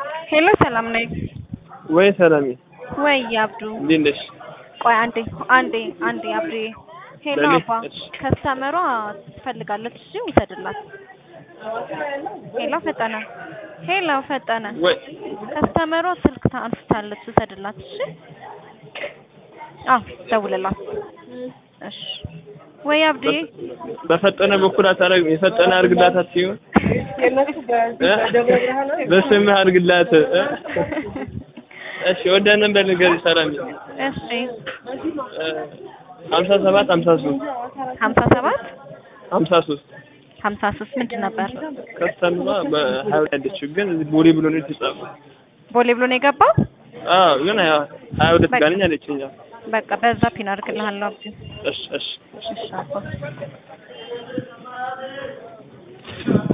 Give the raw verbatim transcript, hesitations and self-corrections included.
ሄሎ ሰላም ነኝ ወይ ሰላም ወይ አብዱ እንዴት ነሽ? ቆይ አንዴ አንዴ አንዴ አብዱ ሄሎ አባ ከስተመሯ ትፈልጋለች እሺ ውሰድላት ሄሎ ፈጠነ ሄሎ ፈጠነ ወይ ከስተመሯ ስልክ ታንስታለች ውሰድላት እሺ አዎ ደውልላት እሺ ወይ አብዱ በፈጠነ በኩል አታረግ የፈጠነ አርግላት አትይው በስምህ አርግላት እሺ ወደ ነበር ነገር ሰላም እሺ ሃምሳ ሰባት ሃምሳ ሶስት ሃምሳ ሰባት ሃምሳ ሶስት ሃምሳ ሶስት ምንድን ነበር ከስተማ በሃይል ያለችው ግን ቦሌ ብሎ ነው የተጻፈው ቦሌ ብሎ ነው የገባው አዎ ግን ያ ሃያ ሁለት ጋር ነኝ አለችኝ በቃ በዛ ፒን አድርግልሃለሁ አብዱ እሺ እሺ እሺ አባ